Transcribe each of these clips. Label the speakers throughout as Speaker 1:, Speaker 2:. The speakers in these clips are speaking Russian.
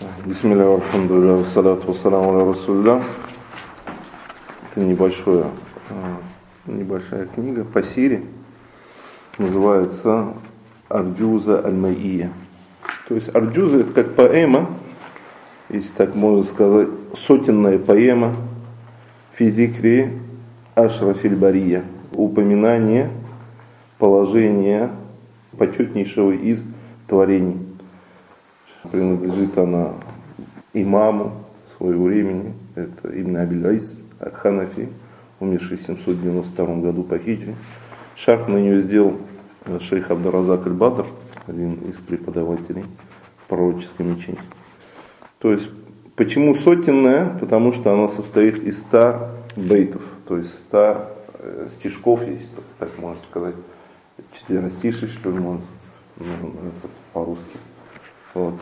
Speaker 1: Бисмилля, алхамдулилля, вассалату вассаламу аля расулилля. Это небольшая книга по сире, называется Арджуза аль-Майия. То есть Арджуза — это как поэма, если так можно сказать, сотенная поэма фи зикри ашрафиль бария, упоминание положения почетнейшего из творений. Принадлежит она имаму своего времени, это Ибн Абиль-Айс аль-Ханафи, умерший в 792 году по хиджре. Шарх на нее сделал шейх Абд-ар-Разак аль-Бадр, один из преподавателей в пророческой мечети. То есть, почему сотенная? Потому что она состоит из 100 бейтов, то есть 100 стишков, если так можно сказать, четверостишей, что ли, можно по-русски. Вот.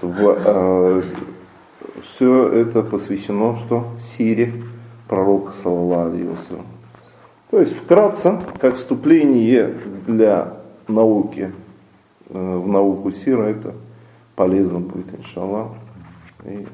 Speaker 1: Все это посвящено что? Сире пророка саллаллаху алейхи ва саллям. То есть вкратце, как вступление для науки, в науку сира, это полезно будет, иншаллах. И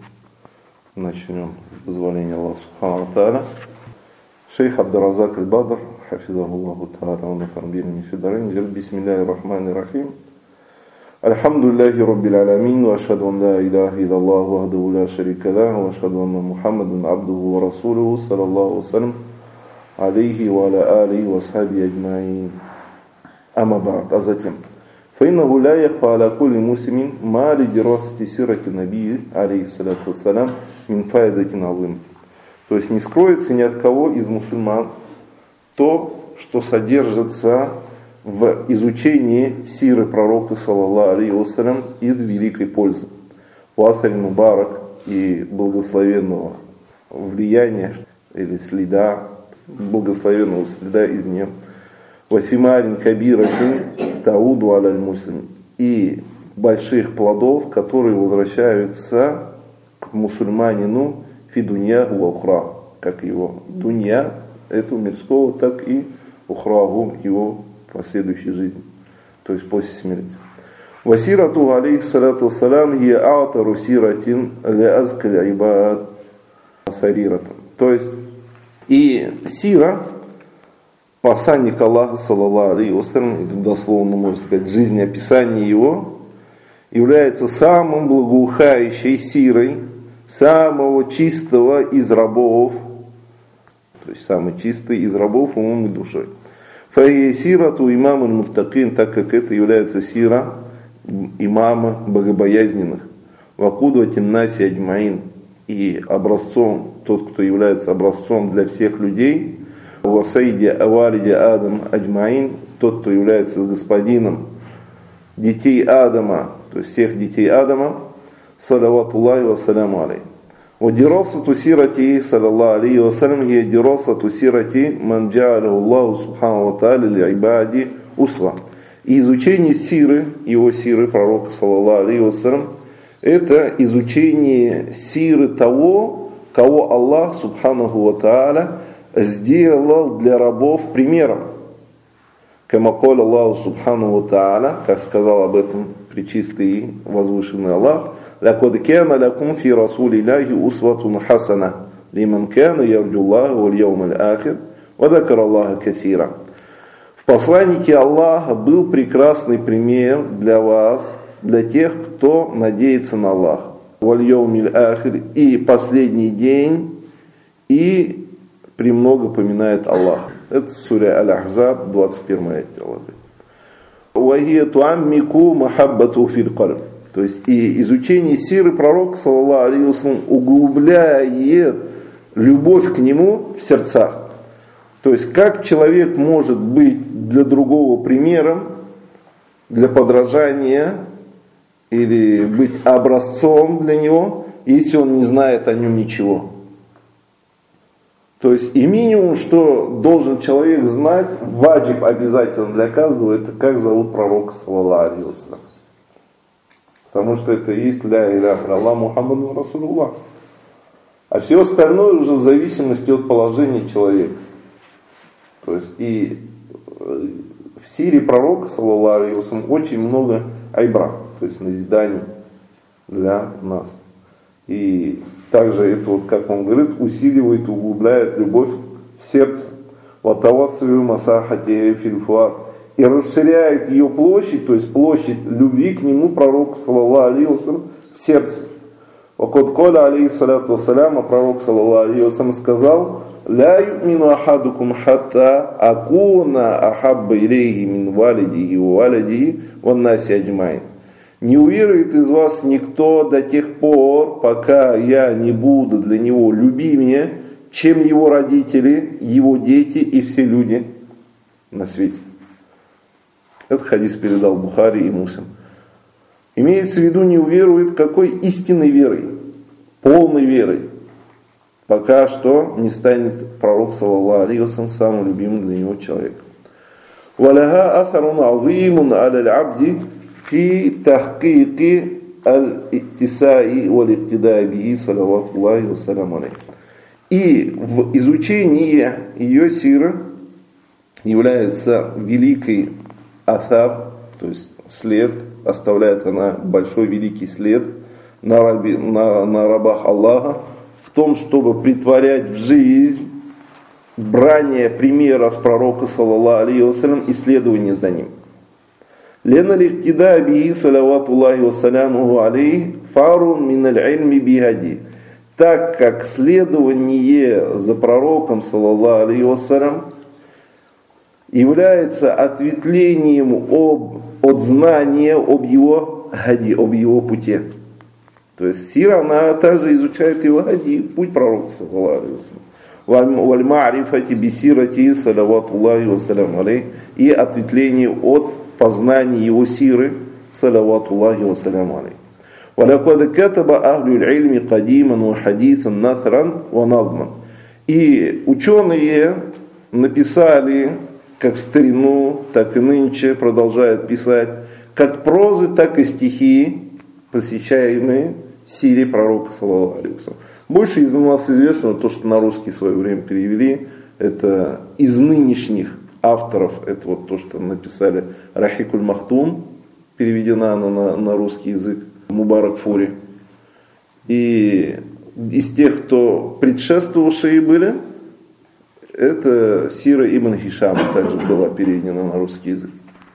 Speaker 1: начнем с позволения Аллаха субхану ва тааля. Шейх Абд-ар-Разак аль-Бадр, хафизахуллаху тааля, он оформил фидарин, говорит: бисмиллахи рахмани рахим. Альхамдулиллахи раббил алямин, ва ашхаду ан ла иляха илляллах вахдаху ла шарика лах, ва ашхаду анна Мухаммадан абдуху ва расулуху саллаллаху ва саллям алейхи ва аля алихи ва асхаби аджмаин. Амма ба'д. А затем: فإنه لا يخفى على كل مسلم ما لدراسة سيرة النبي عليه الصلاة والسلام من فائدة عظيمة. То есть не скроется ни от кого из мусульман то, что содержится в изучении сиры пророка саллаллаху алейхи ва саллям из великой пользы. Васаль мубарак и благословенного влияния или следа, благословенного следа из нее. Вафимарин кабиратин тауду аляль муслим, и больших плодов, которые возвращаются к мусульманину фи дунья ва ухра, как его дунья, этого мирского, так и ухрагу, его последующей жизни, то есть после смерти. Васирату алейхи салату вассалям хия а'тару сиратин ля азкаль ибад сариратан. То есть и сира посланник Аллаха саллаллаху алейхи ва саллям, дословно можно сказать, жизнеописание его, является самым благоухающей сирой самого чистого из рабов, то есть самый чистый из рабов умом и душой. Фахия сирату имам аль-муттакин, так как это является сира имама богобоязненных. Вакудватин наси аджмаин, и образцом, тот, кто является образцом для всех людей. Васайди авалиди Адам аджмаин, тот, кто является господином детей Адама, то есть всех детей Адама. Салаватуллахи ва саляму алейхи. Вадирасату сирати саллаллаху алейхи ва саллям хия дирасату сирати ман джа'алаху Аллаху субхану ва тааля ли ибади усва. И изучение сиры, его сиры пророка саллаллаху алейхи ва саллям, это изучение сиры того, кого Аллах субхану ва тааля сделал для рабов примером. Камаколь Аллаху субхану ва тааля, как сказал об этом пречистый и возвышенный Аллах: «Лакад кана лакум фи расулиллахи усватун хасана лиман кана ярджу Аллаха валь яумаль ахир ва закара Аллаха касира». В посланнике Аллаха был прекрасный пример для вас, для тех, кто надеется на Аллаха, валь яумаль ахир, и последний день, и премного поминает Аллах. Это сура Аль-Ахзаб, 21 аят. «Вахия туаммику махаббату фил кальб». То есть и изучение сиры пророка саллаллаху алейхи ва саллям углубляет любовь к нему в сердцах. То есть как человек может быть для другого примером, для подражания или быть образцом для него, если он не знает о нем ничего. То есть и минимум, что должен человек знать, ваджиб обязательно для каждого, это как зовут пророка саллаллаху алейхи ва саллям. Потому что это и есть ля иляха илlallah Мухаммаду расулуллах. А все остальное уже в зависимости от положения человека. То есть и в сире пророка саллаллаху алейхи ва саллям очень много айбра, то есть назиданий для нас. И также это, вот, как он говорит, усиливает, углубляет любовь в сердце. Ватавасвию масахати фильфуат. И расширяет ее площадь, то есть площадь любви к нему, пророк, саллаллаху алейхи вассалям, в сердце. Вакот коля алейхиссалату вассалям, а пророк, саллаллаху алейхи вассалям, сказал: «Ля юмину ахадукум хатта акуна ахабба илейхи мин валидихи ва валидихи ван наси аджмаин». Не уверует из вас никто до тех пор, пока я не буду для него любимее, чем его родители, его дети и все люди на свете. Этот хадис передал Бухари и Муслим. Имеется в виду, не уверует какой истинной верой, полной верой, пока что не станет пророк, саллаллаху алейхи вассалям, самым любимым для него человеком. وَلَهَا أَثَرٌ عَظِيمٌ عَلَى الْعَبْدِ في تحقيق الاتساء والاقتداء به صلوات الله وسلامه عليه. И в изучении ее сиры является великий аthар, то есть след, оставляет она большой великий след на рабах Аллаха, в том, чтобы претворять в жизнь брание примера с пророка, саллаллаху алейхи вассалям, и следование за ним. لأن الاقتداء به صلوات الله وسلامه عليه فار من العلم بهدي. Так как следование за пророком, саллаллаху алейхи вассалям, является ответвлением от знания об его хади, об его пути. То есть сира, она также изучает его хади, путь пророка, саллаллаху алейхи вассалям. Валь-ма'рифати бисирати салавату Аллахи вассалям алейхи, и ответвление от познания его сиры, салавату Аллахи вассалям алейхи. وَلَقَدْ كَتَبَ أَهْلُ الْعِلْمِ قَدِيمًا وَحَدِيثًا نَثْرًا وَنَظْمًا. И ученые написали, как в старину, так и нынче продолжают писать, как прозы, так и стихи, посвящаемые сире пророка, саллаллаху алейхи вассалям. Больше из нас известно то, что на русский в свое время перевели, это из нынешних авторов, это вот то, что написали Рахикуль Махтум, переведена она на русский язык, Мубарак Фури. И из тех, кто предшествовавшие были, это Сира Ибн Хишама также была переведена на русский язык.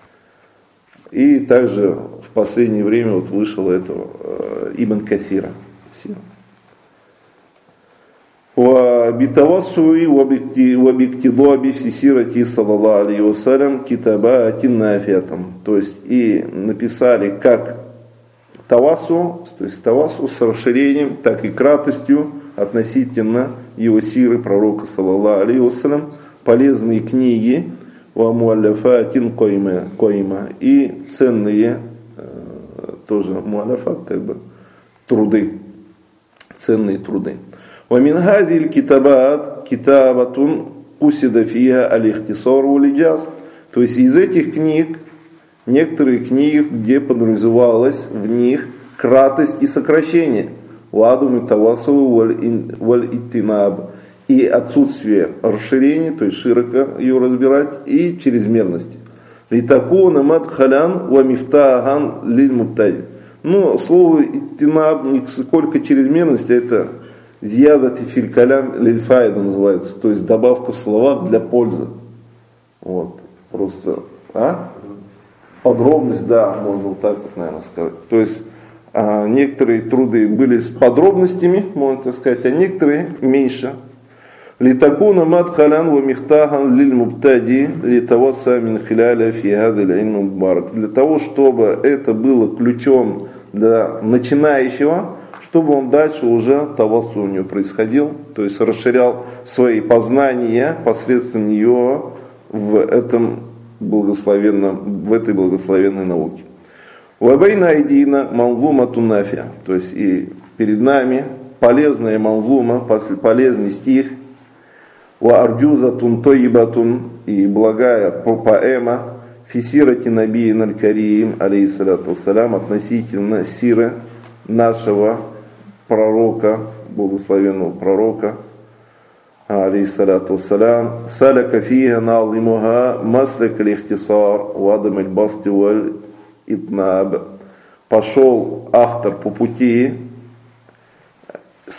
Speaker 1: И также в последнее время вот вышел этого Ибн Кафира. وبتوسع وباقتضاب في سيرته صلى الله عليه وسلم كتابات نافعة. То есть и написали как тавассу, то есть тавассу с расширением, так и кратостью относительно его сиры пророка, саллаллаху алейхи вассалям, полезные книги ва муалляфатин койма, и ценные тоже муалляфат, как бы труды, ценные труды. ومن هذه الكتابات كتابة قصد فيها الاختصار والإيجاز. То есть из этих книг, некоторые книги, где подразумевалось в них кратость и сокращение, вадум и тавасу валь иттинаб, и отсутствие расширения, то есть широко ее разбирать, и чрезмерности. Литакуна мадхалян ва мифтахан лиль мубтади. Ну, слово иттинаб не сколько чрезмерности, это зиядати филь калям лиль файда называется, то есть добавка в словах для пользы. Вот, просто, подробность, да, можно вот так вот, наверное, сказать. То есть некоторые труды были с подробностями, можно так сказать, а некоторые меньше. Литакуна мадхалян ва мифтахан лиль мубтади литавасса мин хиляля фи хадаль илм мубарак. Для того, чтобы это было ключом для начинающего, чтобы он дальше уже тавассу у него происходил, то есть расширял свои познания посредством нее в этой благословенной науке. Вабайна айдина манзума тунафия, то есть и перед нами полезная манзума, полезный стих, ва арджуза тунтоибатун, и благая поэма, фисирати набиин аль-карим, алейхиссалату вассалям, относительно сиры нашего пророка, благословенного пророка, алейхиссалату вассалям, саляка фиха на'зимуха маслак аль-ихтисар ва адам аль-басти валь итнаб. Пошел автор по пути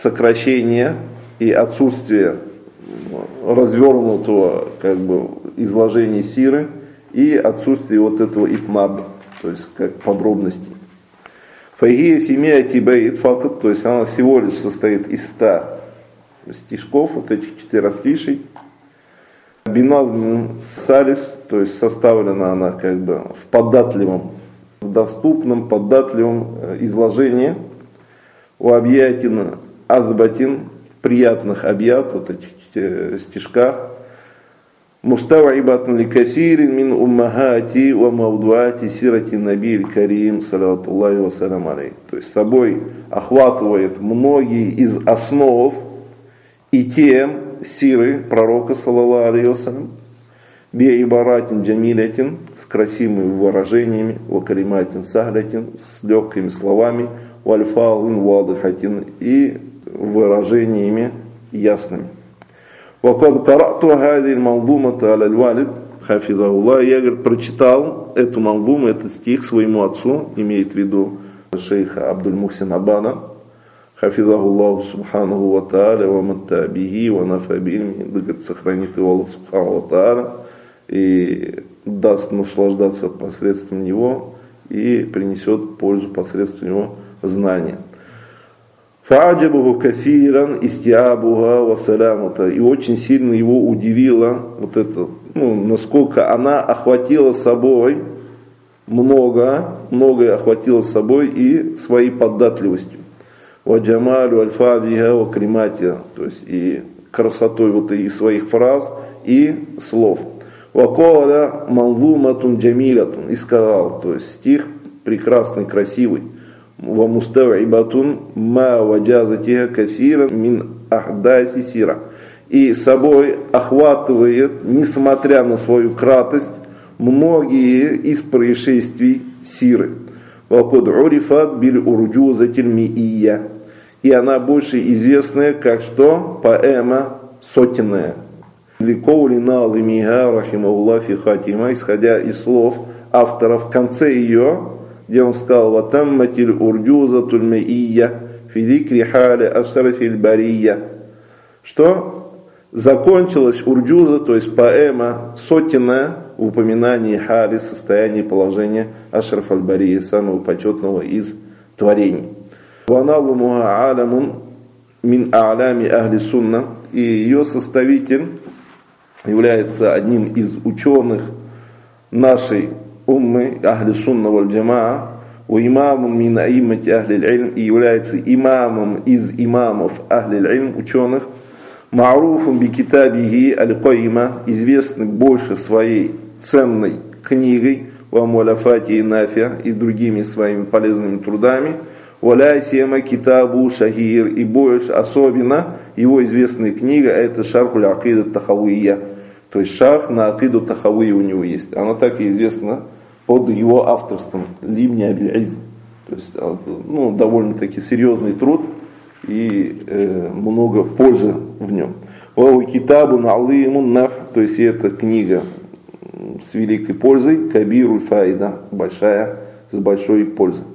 Speaker 1: сокращения и отсутствие развернутого как бы изложения сиры и отсутствие вот этого итмаба, то есть как подробностей. Фагия фимия тибайт факт, то есть она всего лишь состоит из 100 стишков, вот этих 4 клишей. Бинал салис, то есть составлена она как бы в податливом, в доступном, податливом изложении. У объятин азбатин, приятных объят, вот этих стишках. Муставаибатн ли касирин мин уммахати ва маудуати сирати набиль карим салаватуллахи ва салям алейх. То есть собой охватывает многие из основ и тем сиры пророка саллаллаху алейхи ва салям. Би ибаратин джамилятин, с красивыми выражениями, ва калиматин сахлятин, с легкими словами, ва альфалин вадыхатин, и выражениями ясными. وقد قرأت هذه المنظومة على الوالد حفظه الله. Я, говорит, прочитал эту манзуму, этот стих своему отцу, имеет в виду шейха Абдуль-Мухсин Абана, хафизаху Аллаху субханаху ва тааля, ва матта бихи, ва нафа бильми, говорит, сохранит его Аллах субханаху ва тааля и даст наслаждаться посредством него и принесет пользу посредством него знания. Фа'аджабуху кафиран истиабуха ва салямата. И очень сильно его удивило вот это, насколько она охватила собой многое охватила собой и своей податливостью. Ва джамалю альфабиха ва криматия, то есть и красотой вот и своих фраз и слов. Ва кала манзуматун джамилятун, и сказал, то есть стих прекрасный, красивый. Ва муставибатун ма ваджазатиха кафиран мин ахдаси сира. И собой охватывает, несмотря на свою кратость, многие из происшествий сиры. Ва код урифат биль урджузатиль миия. И она больше известная как что? Поэма сотенная. Ликоулина лимиха рахимауллах фи хатима, исходя из слов автора в конце ее, где он сказал: «Ватамматиль урджузатуль миия фи дикри халя ашрафиль бария», что закончилась урджуза, то есть поэма сотенная, в упоминании хали, состояния положения ашраф аль-бария, самого почетного из творений. «Ваналумуха алямун мин а'лями ахли сунна», и ее составитель является одним из ученых нашей уммы ахли сунна валь джамаа, у имамун мин аиммати ахли аль-илм, и является имамом из имамов ахли аль-илм, ученых, ма'руфун би китабихи аль-кайма, известный больше своей ценной книгой, ва муаляфати и нафия, и другими своими полезными трудами, валя сема китабу шахир, и больше особенно его известная книга это шархуль акида тахавия, то есть шарх на акиду тахавия у него есть, она так и известна под его авторством, Либни Абиль-Изз, то есть довольно-таки серьезный труд и много пользы в нем. Ва китабу на'лимун наф, то есть это книга с великой пользой, кабируль фаида, большая, с большой пользой.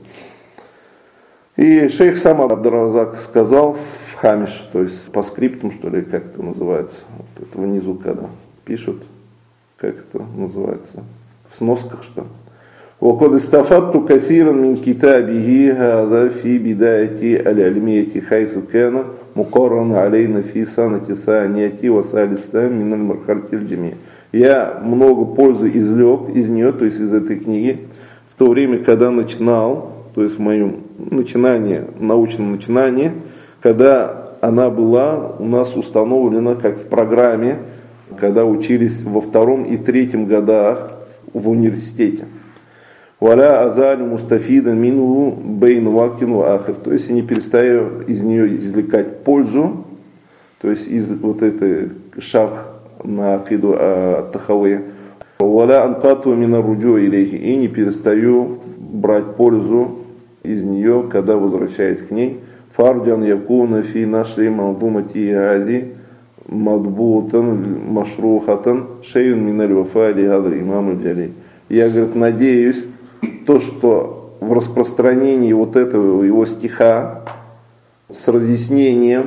Speaker 1: И шейх сам Абд-ар-Разак сказал в хамиш, то есть по скриптам, что ли, как это называется, вот это внизу, когда пишут, как это называется, в сносках, что. وقد استفدت كثيرا من كتابه هذا في بداية العلمية حيث كان مقرن علينا في سنة ثانية وثالثة من المرحلة الجامعية. Я много пользы извлек из нее, то есть из этой книги, в то время, когда начинал, то есть в моем научном начинании, когда она была у нас установлена как в программе, когда учились во 2 и 3 годах в университете. Валя азаль мустафида мину бейн вактин ахир, то есть я не перестаю из нее извлекать пользу, то есть из вот этой шарх на акиду тахавия. Валя анкату мина руджу илейхи, и не перестаю брать пользу из нее, когда возвращаюсь к ней. Фарджан якуна фи нашей манзумати ази мадбутан машрухатан шейун миналь вафа ли гадр имам аль-джалей. Я, говорит, надеюсь, то, что в распространении вот этого его стиха, с разъяснением,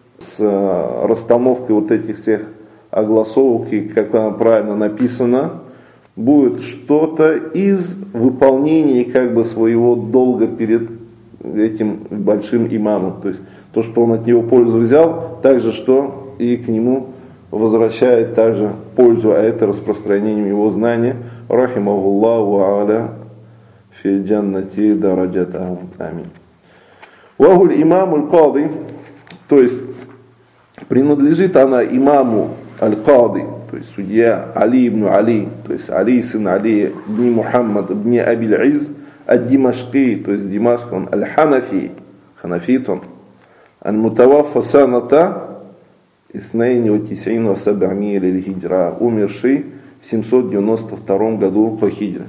Speaker 1: с расстановкой вот этих всех огласовок и как она правильно написана, будет что-то из выполнения как бы своего долга перед этим большим имамом. То есть то, что он от него пользу взял, также что и к нему возвращает также пользу, а это распространением его знания. Рахимахуллаху аля фи джаннати дараджатахум. Амин. Вахуль имам аль-Кады, то есть принадлежит она имаму аль-Кады, то есть судья Али ибн Али, то есть Али сын Али ибн Мухаммад ибн Абиль-Из ад-Димашки, то есть Димашк, он аль-Ханафи, ханафит он, аль-Мутаваффа саната иснаини ва тис'ин ва саб'мия лиль-хиджра, умерший в 792 году по хиджре.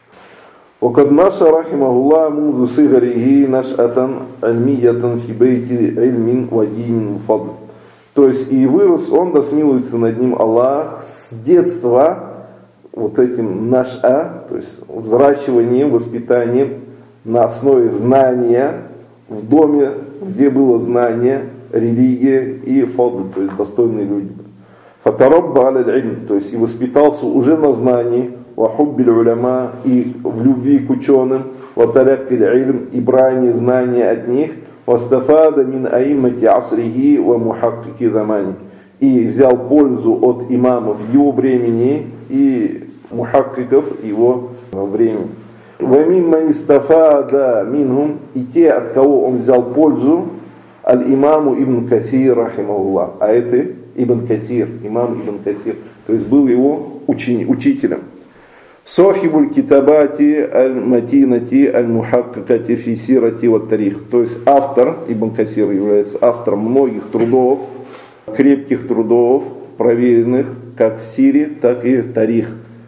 Speaker 1: وقد نشأ رحمه الله منذ صغره نشأة علمية في بيت علم ودين وفضل. То есть и вырос он, да смилуется над ним Аллах, с детства вот этим наша, то есть взращиванием, воспитанием на основе знания в доме, где было знание, религия и фадл, то есть достойные люди. Фатарабба аль-илм, то есть и воспитался уже на знании, вахуббиль уляма, и в любви к ученым, ваталяккиль илм, и брание знания от них, вастафада мин аиммати асрихи ва мухаккики замани, и взял пользу от имамов его времени и мухаккиков его времени. Ва мимма истафада минхум, и те, от кого он взял пользу, аль-имаму ибн Касир рахимахуллах, а это Ибн Касир, имам Ибн Касир, то есть был его учителем. Сохибуль китабати аль-матинати аль-мухаккакати фи сирати ва тарих, то есть автор, Ибн Касир является автором многих трудов, крепких трудов, проверенных как в сире, так и тарих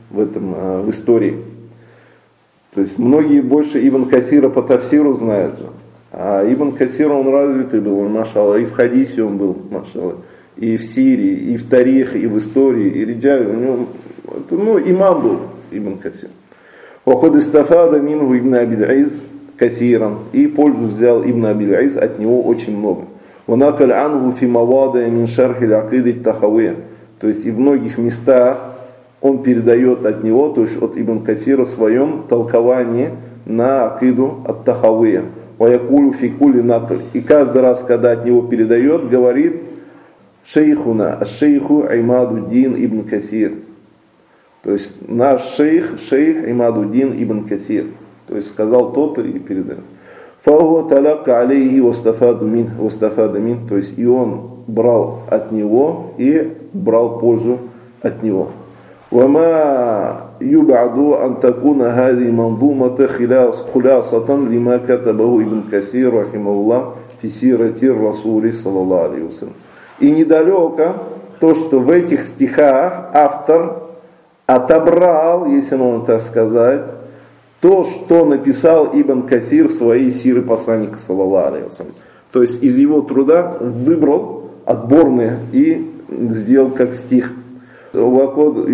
Speaker 1: в истории. То есть многие больше Ибн Касира по тафсиру знают же. А Ибн Касир он развитый был, машаллах, и в хадисе он был, машаллах, и в сирии, и в тарихе, и в истории, и риджаль, у него, имам был Ибн Касир. Ваход истафада минху ибн Абиль-Из касиран, и пользу взял Ибн Абиль-Из от него очень много. Ванакаль анху фи мавада мин шархи акиды тахавия, то есть и в многих местах он передает от него, то есть от Ибн Касира в своем толковании на акиду от тахавия. Ваякулю фикули накль, и каждый раз, когда от него передает, говорит шейхуна, шейху Имадуддин ибн Касир. То есть наш шейх Имадуддин ибн Касир. То есть сказал тот и передает. Фаху талака алейхи вастафада мин. То есть и он брал от него и брал пользу от него. وما يبعد أن تكون هذه منظومة خلاصة لما كتبه ابن كثير رحمه الله في سيرة الرسول صلى الله عليه وسلم. И недалеко то, что в этих стихах автор отобрал, если можно так сказать, то, что написал Ибн Касир в своей сире посланника саллаллаху алейхи вассалям. То есть из его труда выбрал отборные и сделал как стих. То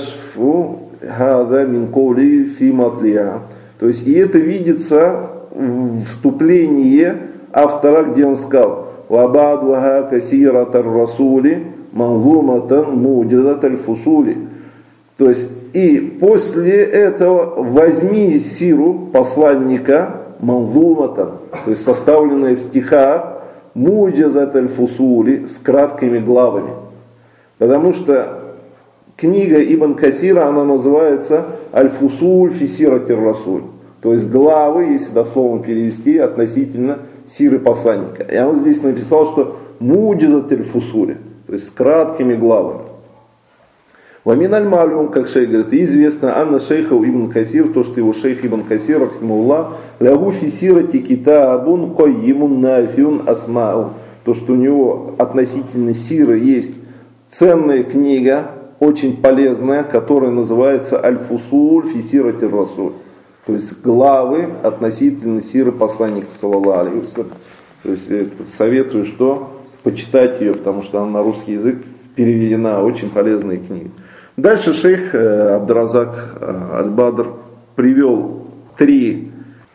Speaker 1: есть и это видится в вступлении автора, где он сказал: «Вабадваха касиратар расули манзуматан муджизаталь фусули». То есть и после этого возьми сиру посланника манзуматан, то есть составленная в стихах муджизаталь фусули, с краткими главами. Потому что книга Ибн Касира, она называется «Аль-Фусуль фи сирати р-Расуль», то есть главы, если дословно перевести, относительно сиры посланника. И он здесь написал, что «Муджизат аль-Фусули», то есть с краткими главами. Вамин аль-Малюм, как шейх говорит, известно, анна шейха Ибн Касир, то, что его шейх Ибн Касир, рахимахуллах, лягу фи сирати китабун койимун нафиун асмау, то, что у него относительно сиры есть ценная книга, очень полезная, которая называется «Аль-Фусуль фи сирати р-Расуль», то есть главы относительно сиры посланника саллаллаху алейхи вассалям. То есть советую, что почитать ее, потому что она на русский язык переведена, очень полезная книга. Дальше шейх Абдразак Аль-Бадр привел 3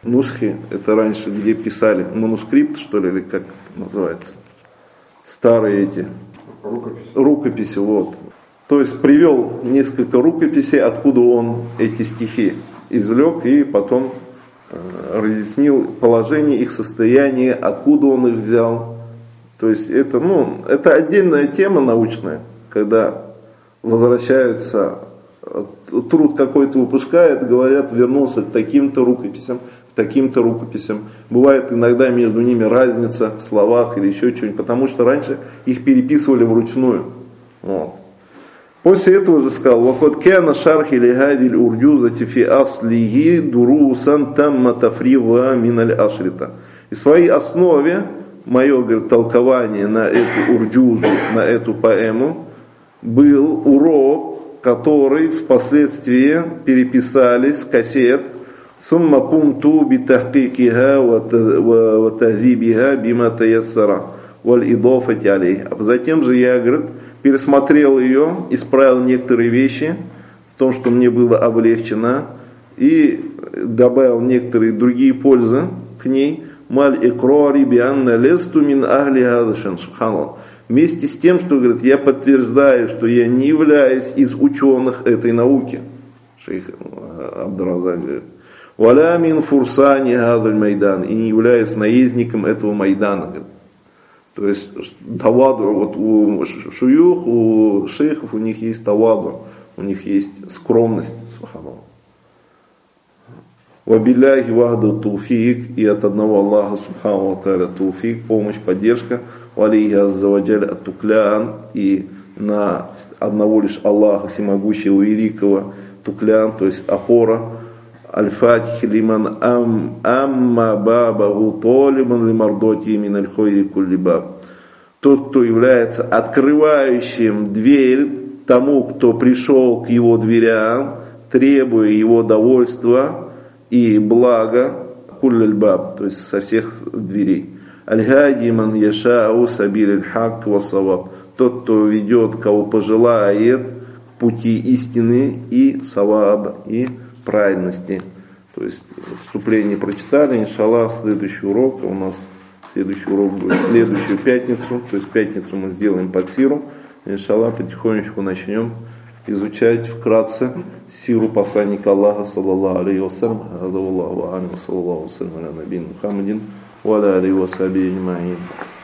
Speaker 1: Нусхи, это раньше, где писали, манускрипт, что ли, или как называется, старые эти рукописи, вот. То есть привел несколько рукописей, откуда он эти стихи извлек и потом разъяснил положение, их состояние, откуда он их взял. То есть это, это отдельная тема научная, когда возвращаются, труд какой-то выпускают, говорят, вернулся к таким-то рукописям, таким-то рукописям. Бывает иногда между ними разница в словах или еще что-нибудь, потому что раньше их переписывали вручную. Вот. После этого же сказал: «Вакот кяна шархи лихадиль урджузати фи аслихи дурусан тамма тафрива миналь ашрита». И в своей основе мое, говорит, толкование на эту урджузу, на эту поэму, был урок, который впоследствии переписали с кассет. «Сумма кунту битахкикиха ва тазибиха бима таяссара валь идофати алейх». А затем же я, говорит, пересмотрел ее, исправил некоторые вещи в том, что мне было облегчено, и добавил некоторые другие пользы к ней. «Маль икрари бианна лесту мин ахли хадашан». Субханаллах. Вместе с тем, что, говорит, я подтверждаю, что я не являюсь из ученых этой науки. Шейх Абдуразак говорит: «Валя мин фурсани хадаль майдан». И не являюсь наездником этого майдана. Говорит. То есть таваду, вот у шуюх, у шейхов, у них есть таваду, у них есть скромность. Субханаллах. Вабилляхи вахду туфик, и от одного Аллаха субхану ва тааля туфик, помощь, поддержка. Валейхи аззаваджаль ат-туклян, и на одного лишь Аллаха всемогущего и великого туклян, то есть опора. Аль-фатих лиман амма бабаху толиман лимардоти мин аль-хойри кулли баб. Тот, кто является открывающим дверь тому, кто пришел к его дверям, требуя его довольства и блага, кулли аль-баб, то есть со всех дверей. Аль-хади ман яшау сабиль аль-хак ва саваб. Тот, кто ведет, кого пожелает, к пути истины и саваб, и правильности. То есть вступление прочитали, иншаллах, следующий урок у нас, следующий урок будет в следующую пятницу, то есть в пятницу мы сделаем под сиру, иншаллах, потихонечку начнем изучать вкратце сиру посланника Аллаха, саллаллаху алейхи ва саллям, саллаллаху алейхи ва саллям, ва аля алейхи ва сахбихи аджмаин.